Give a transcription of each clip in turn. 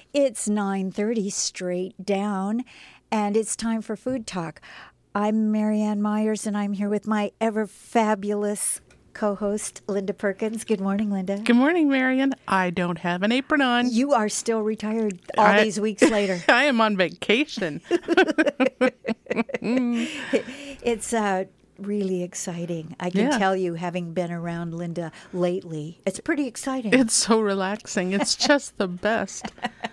It's 9:30 straight down, and it's time for Food Talk. I'm Marianne Myers, and I'm here with my ever fabulous co-host, Linda Perkins. Good morning, Linda. Good morning, Marian. I don't have an apron on. You are still retired all these weeks later. I am on vacation. It's really exciting. I can tell you, having been around Linda lately, it's pretty exciting. It's so relaxing. It's just the best.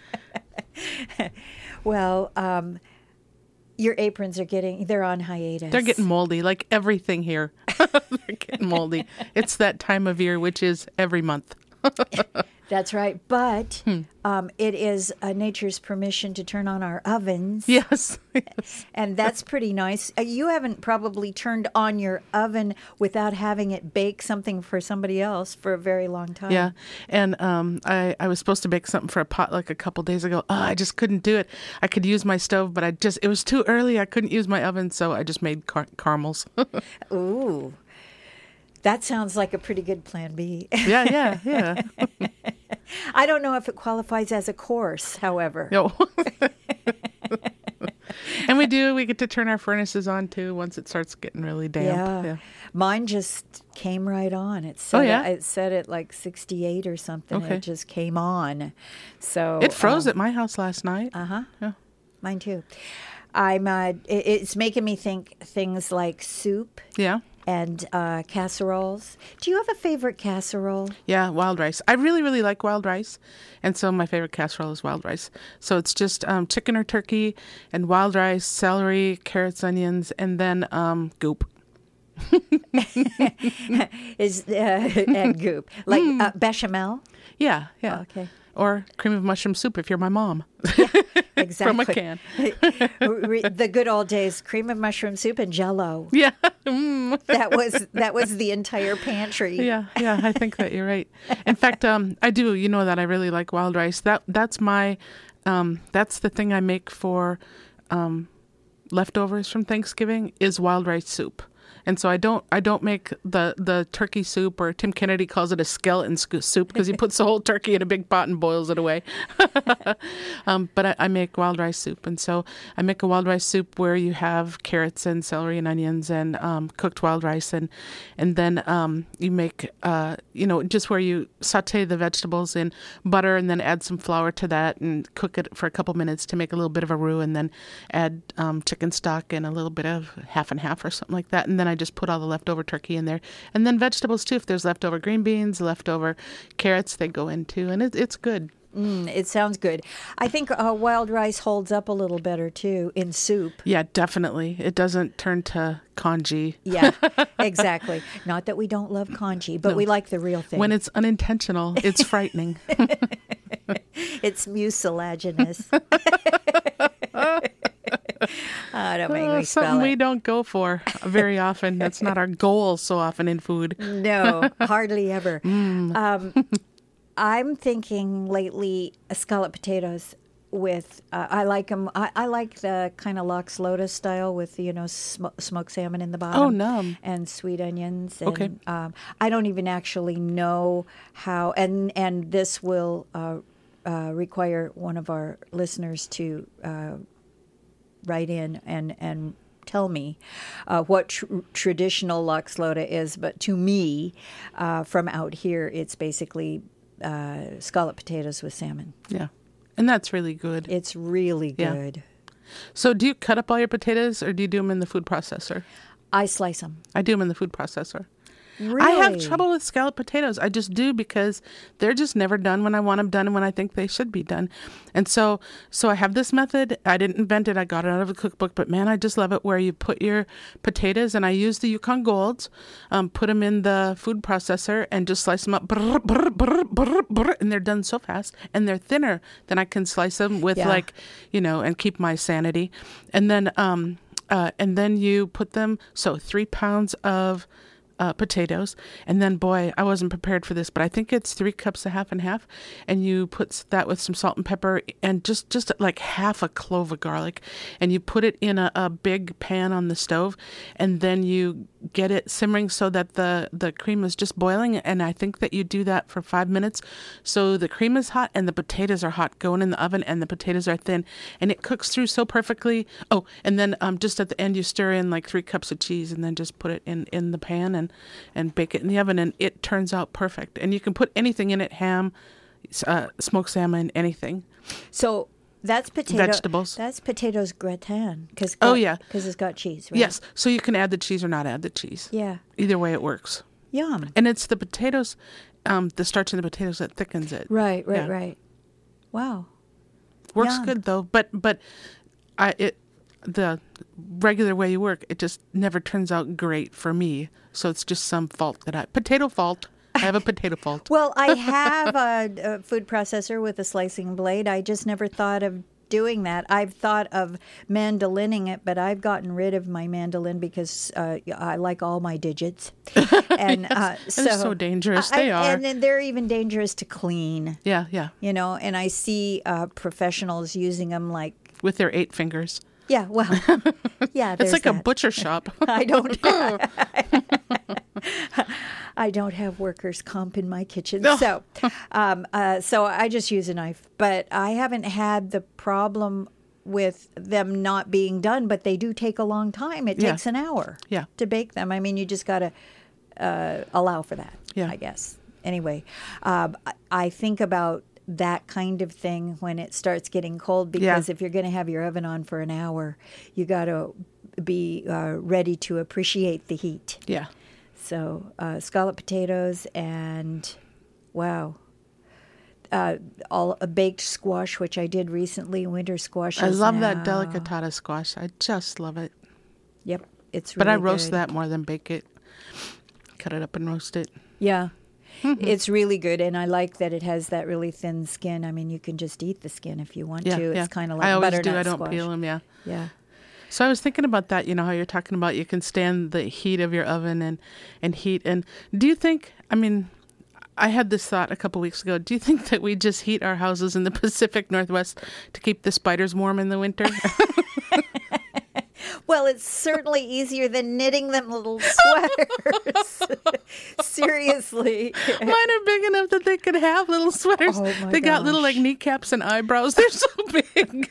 Well, your aprons they're on hiatus. They're getting moldy, like everything here. They're getting moldy. It's that time of year, which is every month. That's right. But it is nature's permission to turn on our ovens. Yes. And that's pretty nice. You haven't probably turned on your oven without having it bake something for somebody else for a very long time. Yeah. And I was supposed to bake something for a potluck a couple days ago. I just couldn't do it. I could use my stove, but it was too early. I couldn't use my oven, so I just made caramels. Ooh. That sounds like a pretty good plan B. Yeah. I don't know if it qualifies as a course, however. No. And we get to turn our furnaces on too once it starts getting really damp. Yeah. Mine just came right on. It said it like 68 or something. Okay. It just came on. So it froze at my house last night. Uh-huh. Yeah. Mine too. It's making me think things like soup. Yeah. And casseroles. Do you have a favorite casserole? Yeah, wild rice. I really, really like wild rice. And so my favorite casserole is wild rice. So it's just chicken or turkey and wild rice, celery, carrots, onions, and then goop. And goop. Like bechamel? Yeah. Oh, okay. Or cream of mushroom soup if you're my mom. Yeah, exactly. From a can. The good old days, cream of mushroom soup and Jell-O. Yeah. That was the entire pantry. Yeah, I think that you're right. In fact, I do. You know that I really like wild rice. That's my that's the thing I make for leftovers from Thanksgiving is wild rice soup. And so I don't make the turkey soup, or Tim Kennedy calls it a skeleton soup because he puts the whole turkey in a big pot and boils it away. But I make wild rice soup. And so I make a wild rice soup where you have carrots and celery and onions and cooked wild rice. And then you make, just where you saute the vegetables in butter and then add some flour to that and cook it for a couple minutes to make a little bit of a roux, and then add chicken stock and a little bit of half and half or something like that. And then I just put all the leftover turkey in there. And then vegetables too. If there's leftover green beans, leftover carrots, they go in too. And it's good. It sounds good. I think wild rice holds up a little better too in soup. Yeah, definitely. It doesn't turn to congee. Yeah, exactly. Not that we don't love congee, but we like the real thing. When it's unintentional, it's frightening. It's mucilaginous. Don't make me spell something it. we don't go for very often. That's not our goal so often in food. No, hardly ever. I'm thinking lately scalloped potatoes with, I like them. I like the kind of lox lotus style with, smoked salmon in the bottom. Oh, no. And sweet onions. And, Okay. I don't even actually know how, and this will require one of our listeners to write in and tell me what traditional lox lotus is, but to me, from out here, it's basically scalloped potatoes with salmon. Yeah. And that's really good. It's really good. So do you cut up all your potatoes or do you do them in the food processor? I slice them. I do them in the food processor. Really? I have trouble with scalloped potatoes. I just do because they're just never done when I want them done and when I think they should be done. And so I have this method. I didn't invent it. I got it out of a cookbook. But, man, I just love it where you put your potatoes, and I use the Yukon Golds, put them in the food processor and just slice them up. And they're done so fast. And they're thinner than I can slice them with, and keep my sanity. And then you put them, 3 pounds of potatoes, and then boy, I wasn't prepared for this, but I think it's 3 cups of half and half, and you put that with some salt and pepper and just like half a clove of garlic, and you put it in a big pan on the stove, and then you get it simmering so that the cream is just boiling, and I think that you do that for 5 minutes, so the cream is hot and the potatoes are hot, going in the oven, and the potatoes are thin, and it cooks through so perfectly. Oh, and then just at the end you stir in like 3 cups of cheese, and then just put it in the pan and bake it in the oven, and it turns out perfect. And you can put anything in it: ham, smoked salmon, anything. So that's vegetables. That's potatoes gratin because it's got cheese, right? Yes, so you can add the cheese or not add the cheese. Yeah. Either way, it works. Yum. And it's the potatoes, the starch in the potatoes that thickens it. Right. Yeah. Right. Wow. Works Yum. good though, but the regular way you work, it just never turns out great for me. So it's just some fault potato fault. I have a potato fault. Well, I have a food processor with a slicing blade. I just never thought of doing that. I've thought of mandolining it, but I've gotten rid of my mandolin because I like all my digits. And yes, they're so dangerous. They are. And then they're even dangerous to clean. Yeah. You know, and I see professionals using them like with their 8 fingers. Yeah, well, yeah. It's like that. a butcher shop. I don't have workers' comp in my kitchen, so I just use a knife. But I haven't had the problem with them not being done, but they do take a long time. It takes an hour to bake them. I mean, you just got to allow for that, I guess. Anyway, I think about that kind of thing when it starts getting cold, because if you're going to have your oven on for an hour, you got to be ready to appreciate the heat. Yeah. So scalloped potatoes and a baked squash, which I did recently. Winter squash. I love that delicatata squash. I just love it. Yep, it's really but I roast good. that more than bake it. Cut it up and roast it. Yeah. It's really good, and I like that it has that really thin skin. I mean, you can just eat the skin if you want to. It's kind of like butternut I don't squash. peel them, Yeah. So I was thinking about that, how you're talking about you can stand the heat of your oven and heat. And do you think, I had this thought a couple weeks ago, do you think that we just heat our houses in the Pacific Northwest to keep the spiders warm in the winter? Well, it's certainly easier than knitting them little sweaters. Seriously. Mine are big enough that they could have little sweaters. Oh, my they got little gosh. like kneecaps and eyebrows. They're so big.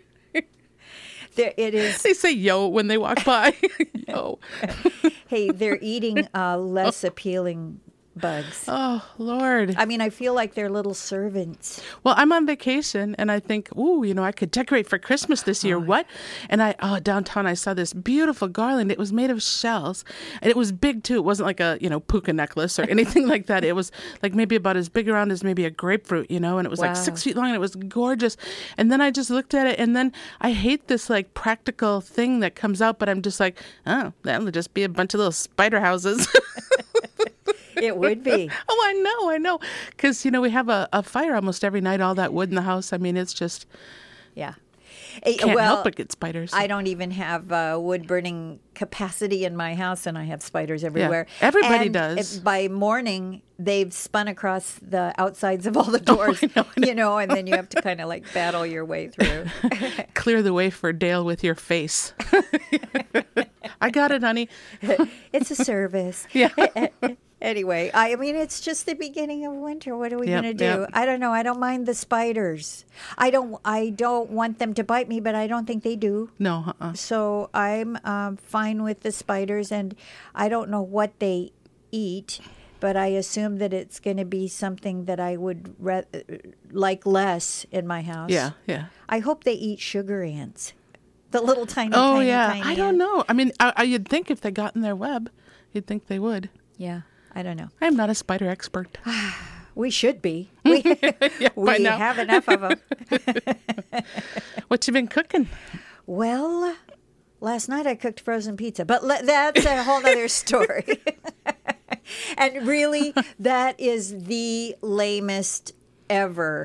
It is. They say yo when they walk by. Yo. Hey, they're eating less appealing bugs. Oh, Lord. I mean, I feel like they're little servants. Well, I'm on vacation and I think, I could decorate for Christmas this year. What? And downtown I saw this beautiful garland. It was made of shells and it was big too. It wasn't like a, puka necklace or anything like that. It was like maybe about as big around as maybe a grapefruit, and it was like 6 feet long and it was gorgeous. And then I just looked at it and then I hate this like practical thing that comes out, but I'm just like, oh, that'll just be a bunch of little spider houses. It would be. Oh, I know. Because, we have a fire almost every night, all that wood in the house. I mean, it's just... Yeah. Can't help but get spiders. I don't even have wood burning capacity in my house, and I have spiders everywhere. Yeah, everybody and does. By morning, they've spun across the outsides of all the doors, I know. And then you have to kind of like battle your way through. Clear the way for Dale with your face. I got it, honey. It's a service. Yeah. Anyway, I mean, it's just the beginning of winter. What are we going to do? Yep. I don't know. I don't mind the spiders. I don't want them to bite me, but I don't think they do. No, So I'm fine with the spiders, and I don't know what they eat, but I assume that it's going to be something that I would like less in my house. Yeah. I hope they eat sugar ants. The little tiny, tiny I don't know. I mean, you'd think if they got in their web, you'd think they would. Yeah, I don't know. I'm not a spider expert. We should be. We now. have enough of them. What you been cooking? Well, last night I cooked frozen pizza, but that's a whole other story. And really, that is the lamest ever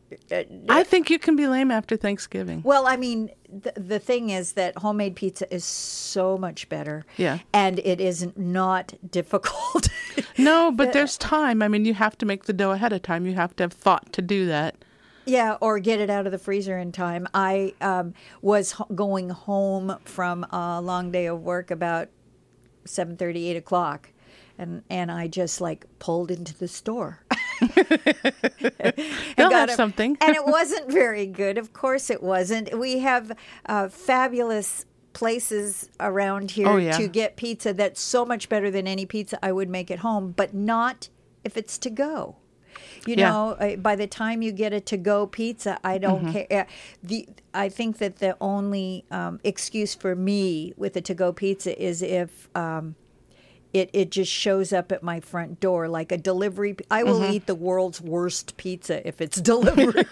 I think you can be lame after Thanksgiving. Well, I mean, the thing is that homemade pizza is so much better. Yeah. And it is not difficult. No, but there's time. I mean, you have to make the dough ahead of time. You have to have thought to do that. Yeah, or get it out of the freezer in time. I was going home from a long day of work about 7:30, 8 o'clock, and I just like pulled into the store. They'll have something. And it wasn't very good. Of course it wasn't. We have fabulous places around here to get pizza that's so much better than any pizza I would make at home, but not if it's to go. You know, by the time you get a to-go pizza, I don't care. I think that the only excuse for me with a to-go pizza is if it just shows up at my front door like a delivery. I will eat the world's worst pizza if it's delivery.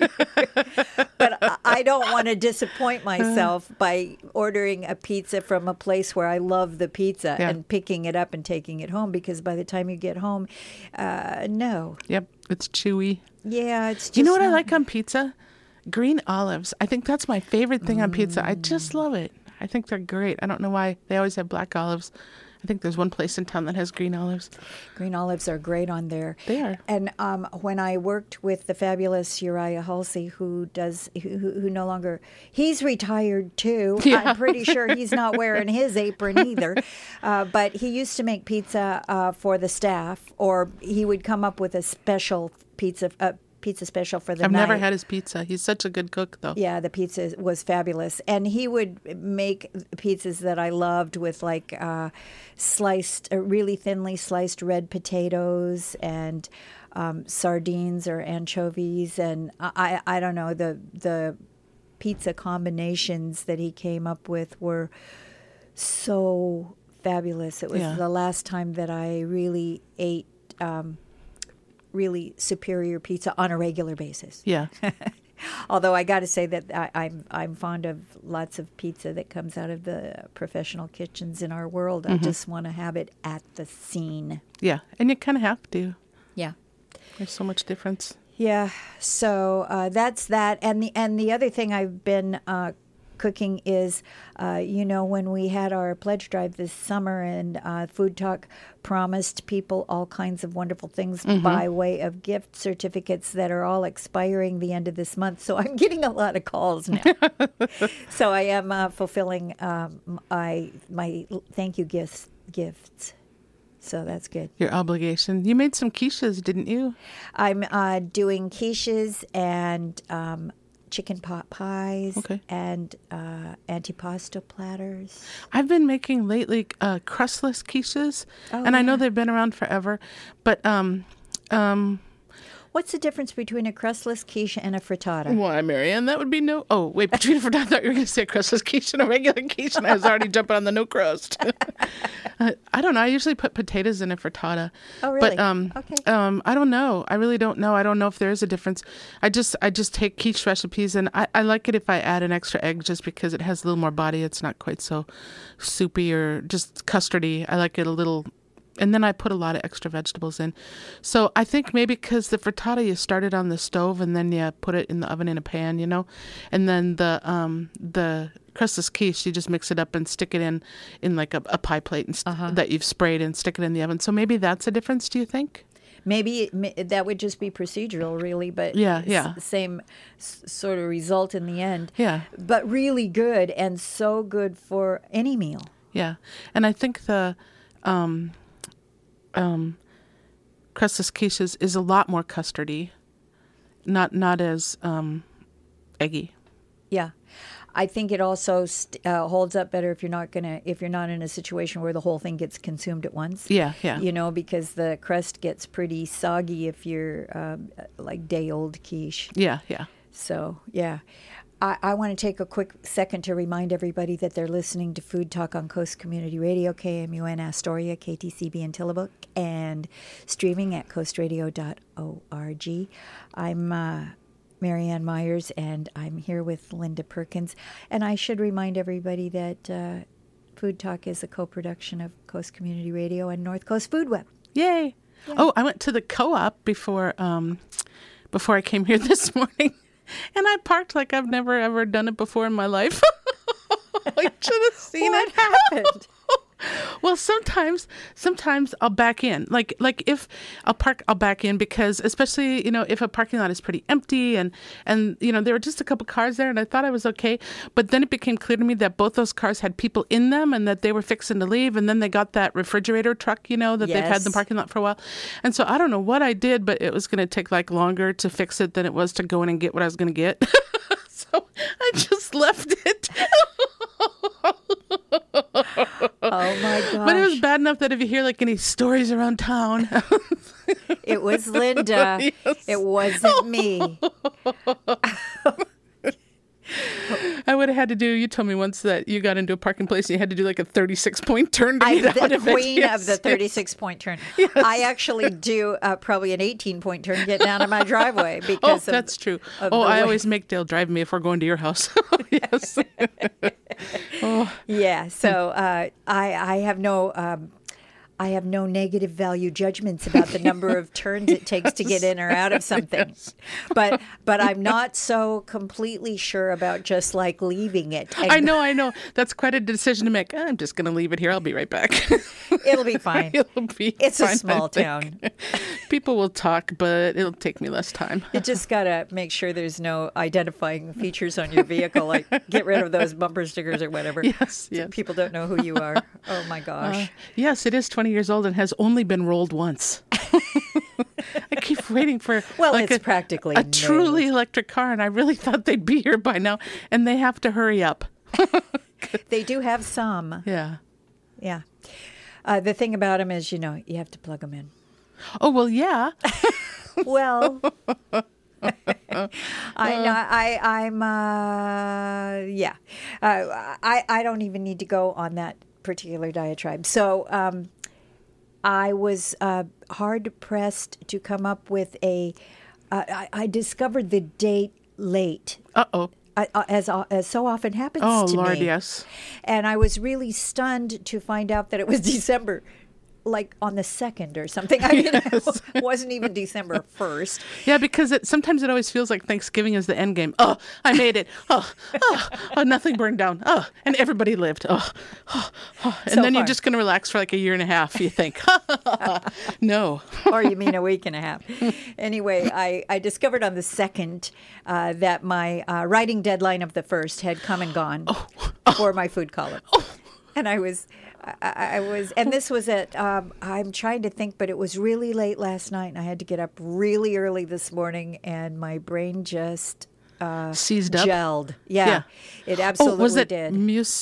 But I don't want to disappoint myself by ordering a pizza from a place where I love the pizza and picking it up and taking it home, because by the time you get home, no. Yep, it's chewy. Yeah, it's just You know what I like on pizza? Green olives. I think that's my favorite thing on pizza. I just love it. I think they're great. I don't know why. They always have black olives. I think there's one place in town that has green olives. Green olives are great on there. They are. And when I worked with the fabulous Uriah Halsey, who no longer, he's retired too. Yeah. I'm pretty sure he's not wearing his apron either. But he used to make pizza for the staff, or he would come up with a special pizza special for the I've night. never had his pizza. He's such a good cook, though. Yeah, the pizza was fabulous. And he would make pizzas that I loved with like really thinly sliced red potatoes and sardines or anchovies. And I don't know, the pizza combinations that he came up with were so fabulous. It was the last time that I really ate really superior pizza on a regular basis. Yeah. Although I got to say that I'm fond of lots of pizza that comes out of the professional kitchens in our world. I just want to have it at the scene. Yeah, and you kind of have to. Yeah. There's so much difference. Yeah. So that's that. And the other thing I've been cooking is, when we had our pledge drive this summer, and Food Talk promised people all kinds of wonderful things by way of gift certificates that are all expiring the end of this month. So I'm getting a lot of calls now. So I am fulfilling my thank you gifts. So that's good. Your obligation. You made some quiches, didn't you? I'm doing quiches and chicken pot pies and antipasto platters. I've been making lately crustless quiches, and I know they've been around forever, but what's the difference between a crustless quiche and a frittata? Why, Marianne, that would be no... Oh, wait, between a frittata, I thought you were going to say a crustless quiche and a regular quiche, and I was already jumping on the no crust. I don't know. I usually put potatoes in a frittata. Oh, really? But I don't know. I really don't know. I don't know if there is a difference. I just take quiche recipes, and I like it if I add an extra egg just because it has a little more body. It's not quite so soupy or just custardy. I like it a little... And then I put a lot of extra vegetables in. So I think maybe because the frittata, you start it on the stove and then you put it in the oven in a pan, and then the crustless quiche, you just mix it up and stick it in like a pie plate that you've sprayed and stick it in the oven. So maybe that's a difference, do you think? Maybe that would just be procedural, really, but same sort of result in the end. Yeah. But really good, and so good for any meal. Yeah. And I think the... crustless quiche is a lot more custardy, not as eggy. Yeah, I think it also holds up better if you're not in a situation where the whole thing gets consumed at once. Yeah. Because the crust gets pretty soggy if you're like day-old quiche. Yeah. So yeah. I want to take a quick second to remind everybody that they're listening to Food Talk on Coast Community Radio, KMUN Astoria, KTCB in Tillamook, and streaming at coastradio.org. I'm Marianne Myers, and I'm here with Linda Perkins. And I should remind everybody that Food Talk is a co-production of Coast Community Radio and North Coast Food Web. Yay! Yeah. Oh, I went to the co-op before I came here this morning. parked like I've never ever done it before in my life. I should have seen What it. happened? Well, sometimes I'll back in. Like if I'll park, I'll back in because especially, if a parking lot is pretty empty and there were just a couple cars there and I thought I was okay. But then it became clear to me that both those cars had people in them and that they were fixing to leave. And then they got that refrigerator truck, that they've had in the Yes. parking lot for a while. And so I don't know what I did, but it was going to take like longer to fix it than it was to go in and get what I was going to get. So I just left it. Oh my gosh. But it was bad enough that if you hear like any stories around town, It was Linda. Yes. It wasn't me. I would have had to do. You told me once that you got into a parking place and you had to do like a 36-point turn to I'm get out the of it. queen Yes, of the yes. 36-point turn. I actually do probably an 18-point turn getting out of my driveway Oh, because that's true. of Oh, the I way- always make Dale drive me if we're going to your house. Yes. Yeah. So I have no. I have no negative value judgments about the number of turns it takes to get in or out of something. But I'm not so completely sure about just like leaving it. And I know. That's quite a decision to make. I'm just going to leave it here. I'll be right back. It'll be fine. It'll be It's a fine, I small think. town. People will talk, but it'll take me less time. You just got to make sure there's no identifying features on your vehicle, like get rid of those bumper stickers or whatever. Yes, yes. People don't know who you are. Oh my gosh. Yes, it is 20 years old and has only been rolled once. I keep waiting for Well, like it's practically a new. truly electric car, and I really thought they'd be here by now, and they have to hurry up. They do have some. Yeah. Yeah. The thing about them is, you have to plug them in. Oh, well, yeah. Well, I'm yeah. I don't even need to go on that particular diatribe. So I was hard pressed to come up with I discovered the date late. Uh-oh. As so often happens Oh, to Lord, me. yes. And I was really stunned to find out that it was December, like on the 2nd or something. I mean, Yes. it wasn't even December 1st. Yeah, because sometimes it always feels like Thanksgiving is the end game. Oh, I made it. Oh, nothing burned down. Oh, and everybody lived. Oh. And So then you're far. just going to relax for like a year and a half, you think. No. Or you mean a week and a half. Anyway, I discovered on the 2nd that my writing deadline of the 1st had come and gone for my food column. And I was, and this was at, I'm trying to think, but it was really late last night and I had to get up really early this morning and my brain just Seized up. gelled. Yeah. It Oh, absolutely was it did.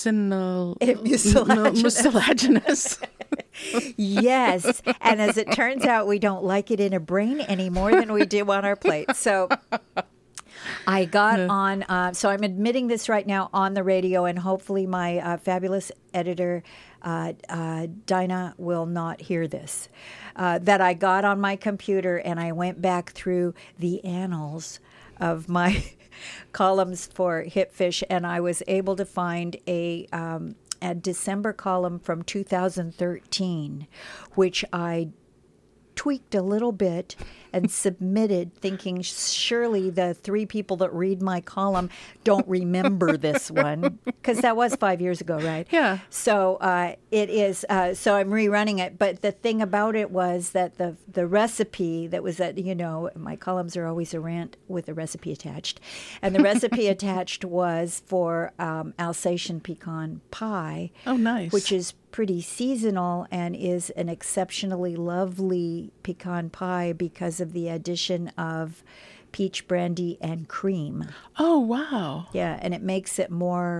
mucilaginous? Yes. And as it turns out, we don't like it in a brain any more than we do on our plate. So I got on, so I'm admitting this right now on the radio, and hopefully my fabulous editor, Dinah, will not hear this. That I got on my computer and I went back through the annals of my columns for Hipfish, and I was able to find a December column from 2013, which I tweaked a little bit and submitted, thinking surely the 3 people that read my column don't remember this one, because that was 5 years ago, right? Yeah. So it is. So I'm rerunning it, but the thing about it was that the recipe that was at, my columns are always a rant with a recipe attached, and the recipe attached was for Alsatian pecan pie. Oh, nice. Which is pretty seasonal and is an exceptionally lovely pecan pie because of the addition of peach brandy and cream. Oh, wow. Yeah, and it makes it more,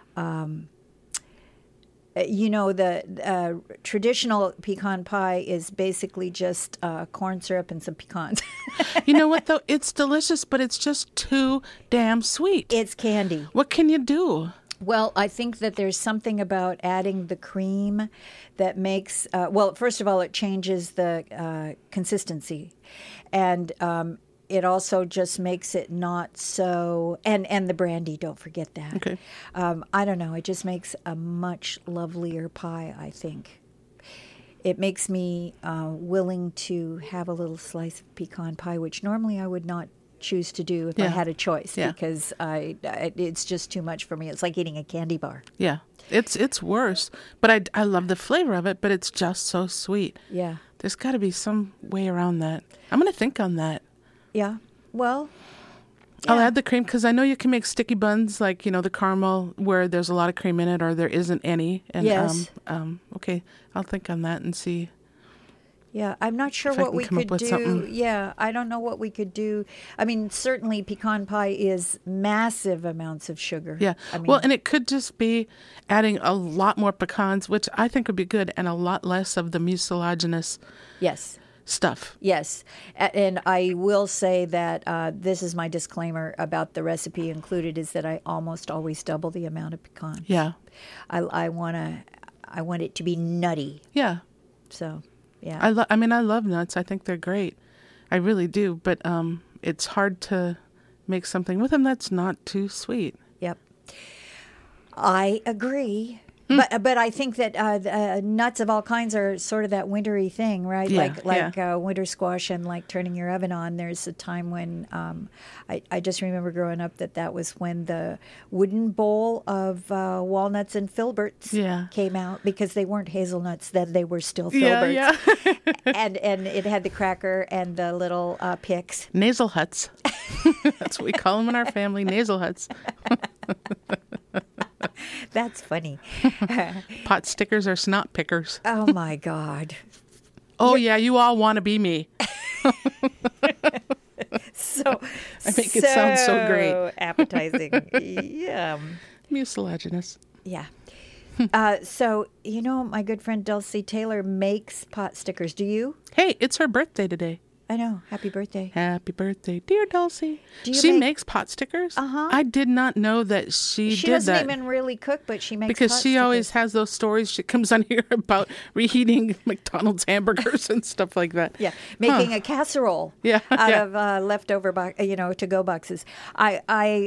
the traditional pecan pie is basically just corn syrup and some pecans. You know what, though? It's delicious, but it's just too damn sweet. It's candy. What can you do? Well, I think that there's something about adding the cream that makes, first of all, it changes the consistency. And it also just makes it not so, and the brandy, don't forget that. Okay. I don't know, it just makes a much lovelier pie, I think. It makes me willing to have a little slice of pecan pie, which normally I would not choose to do if I Yeah. had a choice, Yeah. because it's just too much for me. It's like eating a candy bar. Yeah. It's worse. But I love the flavor of it, but it's just so sweet. Yeah. There's got to be some way around that. I'm going to think on that. Yeah. Well, I'll yeah. add the cream because I know you can make sticky buns like, the caramel where there's a lot of cream in it or there isn't any. And, Yes. Okay, I'll think on that and see. Yeah, I'm not sure If I what can we come up could with do. something. Yeah, I don't know what we could do. I mean, certainly pecan pie is massive amounts of sugar. Yeah. I mean, Well, and it could just be adding a lot more pecans, which I think would be good, and a lot less of the mucilaginous yes. stuff. Yes, and I will say that this is my disclaimer about the recipe included is that I almost always double the amount of pecans. Yeah. I want it to be nutty. Yeah. So, yeah. I mean, I love nuts. I think they're great. I really do. But it's hard to make something with them that's not too sweet. Yep. I agree. But I think that nuts of all kinds are sort of that wintry thing, right? Yeah, like winter squash and like turning your oven on. There's a time when I just remember growing up that was when the wooden bowl of walnuts and filberts Yeah. came out, because they weren't hazelnuts, then they were still Yeah, filberts. yeah. and it had the cracker and the little picks. Nasal huts. That's what we call them in our family, nasal huts. That's funny. Pot stickers or snot pickers. Oh my God. Oh, yeah, you all want to be me. So I make it sound so great. appetizing. Yeah. Mucilaginous. Yeah. So, my good friend Dulcie Taylor makes pot stickers. Do you? Hey, it's her birthday today. I know. Happy birthday. Happy birthday, dear Dulcie. Do you She make- makes pot stickers? Uh-huh. I did not know that she She did doesn't that. even really cook, but she makes Because pot she always stickers. has those stories. She comes on here about reheating McDonald's hamburgers and stuff like that. Yeah, making a casserole Yeah, out yeah. of leftover, to-go boxes. I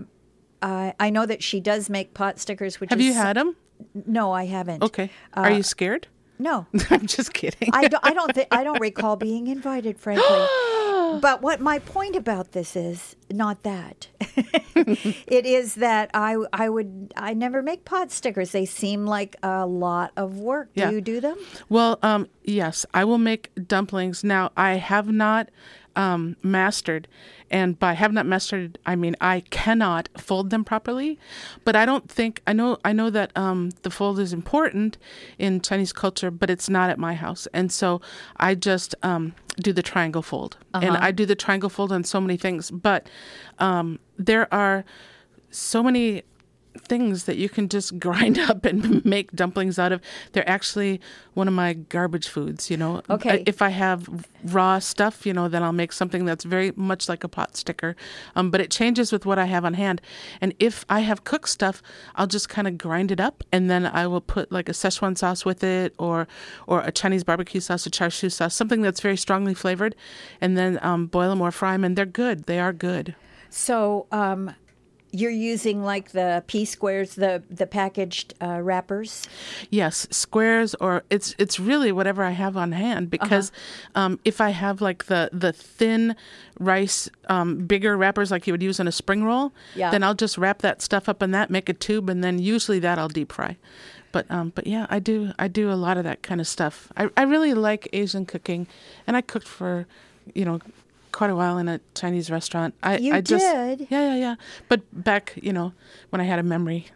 know that she does make pot stickers. Which Have is you had them? No, I haven't. Okay. Are you scared? No, I'm just kidding. I don't recall being invited, frankly. But what my point about this is not that. It is that I never make pot stickers. They seem like a lot of work. Yeah. Do you do them? Well, yes, I will make dumplings. Now, I have not mastered, and by have not mastered, I mean I cannot fold them properly. But I don't think I know that the fold is important in Chinese culture, but it's not at my house, and so I just do the triangle fold, and I do the triangle fold on so many things. But there are so many things that you can just grind up and make dumplings out of. They're actually one of my garbage foods, Okay. If I have raw stuff, then I'll make something that's very much like a pot sticker. But it changes with what I have on hand. And if I have cooked stuff, I'll just kind of grind it up, and then I will put like a Szechuan sauce with it, or a Chinese barbecue sauce, a char siu sauce, something that's very strongly flavored, and then boil them or fry them, and they're good. They are good. So you're using like the P squares, the packaged wrappers. Yes, squares, or it's really whatever I have on hand, because if I have like the thin rice, bigger wrappers like you would use in a spring roll, Yeah. then I'll just wrap that stuff up in that, make a tube, and then usually that I'll deep fry. But yeah, I do a lot of that kind of stuff. I really like Asian cooking, and I cooked for quite a while in a Chinese restaurant. You I just, did? Yeah. But back, when I had a memory.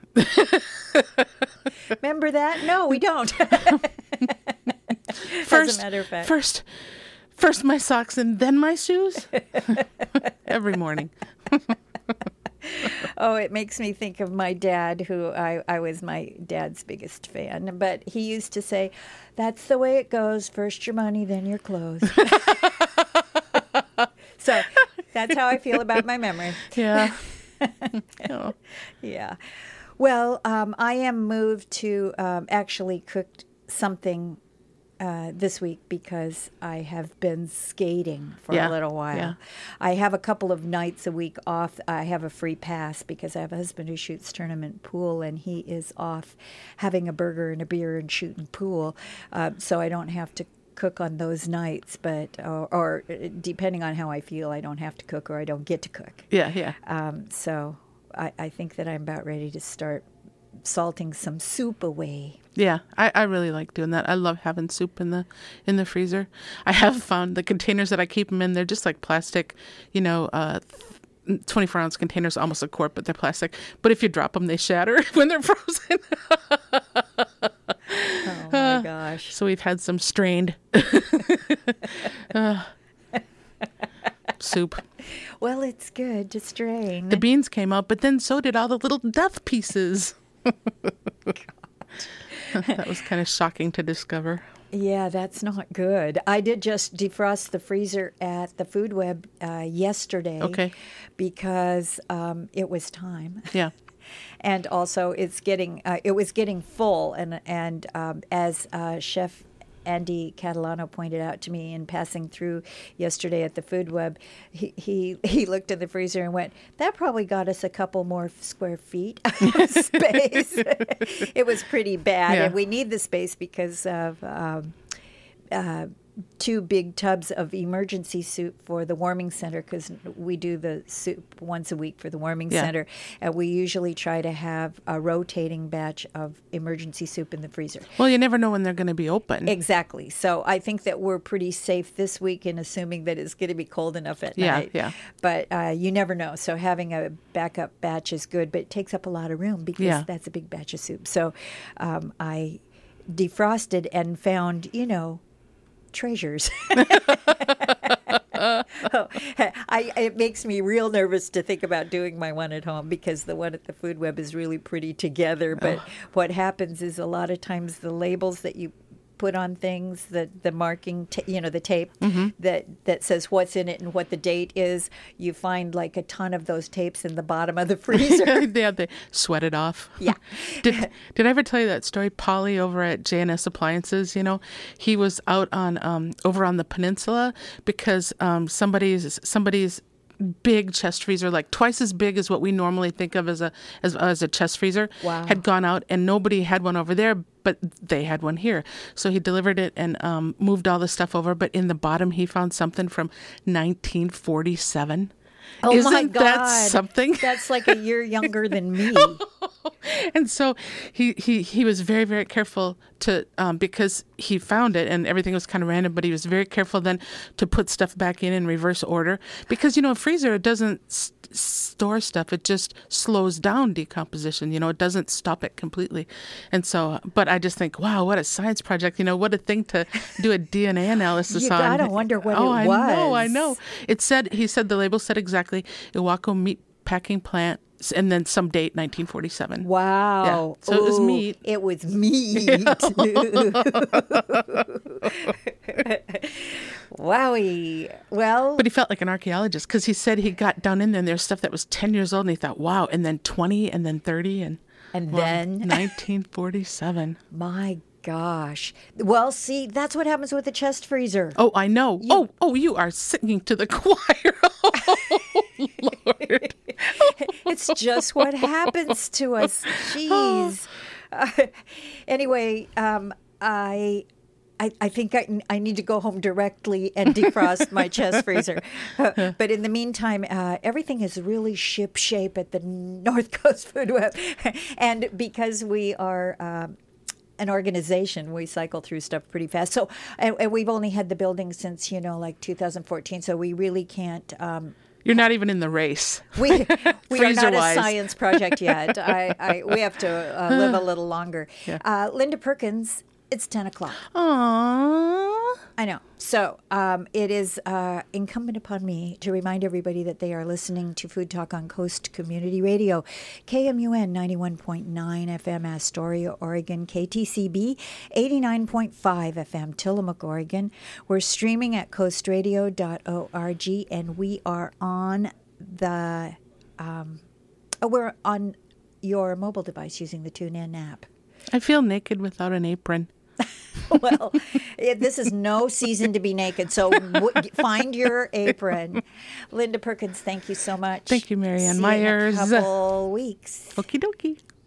Remember that? No, we don't. As a matter of fact. First my socks and then my shoes. Every morning. Oh, it makes me think of my dad, who I was my dad's biggest fan. But he used to say, "That's the way it goes. First your money, then your clothes." So that's how I feel about my memory. Yeah. Oh. Yeah. Well, I am moved to actually cook something this week because I have been skating for Yeah, a little while. yeah. I have a couple of nights a week off. I have a free pass because I have a husband who shoots tournament pool, and he is off having a burger and a beer and shooting pool. So I don't have to cook on those nights, but or depending on how I feel, I don't have to cook or I don't get to cook. Yeah. So I think that I'm about ready to start salting some soup away. Yeah, I really like doing that. I love having soup in the freezer. I have found the containers that I keep them in, they're just like plastic, 24-ounce containers, almost a quart, but they're plastic. But if you drop them, they shatter when they're frozen. Oh my gosh. So we've had some strained soup. Well, it's good to strain. The beans came out, but then so did all the little death pieces. That was kind of shocking to discover. Yeah, that's not good. I did just defrost the freezer at the Food Web yesterday. Okay. Because it was time. Yeah. And also, it was getting full, and as Chef Andy Catalano pointed out to me in passing through yesterday at the Food Web, he looked in the freezer and went, "That probably got us a couple more square feet of space." It was pretty bad, Yeah. and we need the space because of 2 big tubs of emergency soup for the warming center, because we do the soup once a week for the warming Yeah. center, and we usually try to have a rotating batch of emergency soup in the freezer. Well, you never know when they're going to be open. Exactly. So I think that we're pretty safe this week in assuming that it's going to be cold enough at night. Yeah. But you never know. So having a backup batch is good, but it takes up a lot of room because that's a big batch of soup. So I defrosted and found, treasures. It makes me real nervous to think about doing my one at home because the one at the Food Web is really pretty together. But what happens is a lot of times the labels that you put on things, the marking, the tape that says what's in it and what the date is, you find like a ton of those tapes in the bottom of the freezer. Yeah, they sweat it off. Yeah. Did I ever tell you that story? Polly over at J&S Appliances, he was out on over on the peninsula because somebody's big chest freezer, like twice as big as what we normally think of as a chest freezer, Wow. had gone out, and nobody had one over there, but they had one here. So he delivered it and moved all the stuff over. But in the bottom, he found something from 1947. Oh Isn't my God. that something? That's like a year younger than me. And so he was very, very careful to because he found it and everything was kind of random, but he was very careful then to put stuff back in reverse order because a freezer, it doesn't store stuff, it just slows down decomposition. It doesn't stop it completely. And so, but I just think, wow, what a science project! What a thing to do a DNA analysis You on. gotta wonder what it I was. know. He said the label said exactly Iwako meat packing plant. And then some date, 1947. Wow. Yeah. So it was meat. It was meat. Wowie. Well. But he felt like an archaeologist because he said he got down in there and there's stuff that was 10 years old and he thought, wow, and then 20 and then 30 and then 1947. My gosh. Well, see, that's what happens with the chest freezer. Oh, I know. You are singing to the choir. Oh, Lord. It's just what happens to us. Jeez. Anyway, I think I need to go home directly and defrost my chest freezer. But in the meantime, everything is really ship-shape at the North Coast Food Web. And because we are an organization, we cycle through stuff pretty fast. So, and we've only had the building since, like 2014, so we really can't... You're not even in the race. We are not a Freezer-wise. science project yet. We have to live a little longer. Yeah. Linda Perkins, it's 10 o'clock. Aww. I know. So it is incumbent upon me to remind everybody that they are listening to Food Talk on Coast Community Radio, KMUN 91.9 FM Astoria, Oregon, KTCB 89.5 FM Tillamook, Oregon. We're streaming at coastradio.org, and we are on we're on your mobile device using the TuneIn app. I feel naked without an apron. Well, this is no season to be naked, so find your apron. Linda Perkins, thank you so much. Thank you, Marianne See Myers. You in a couple weeks. Okie dokie.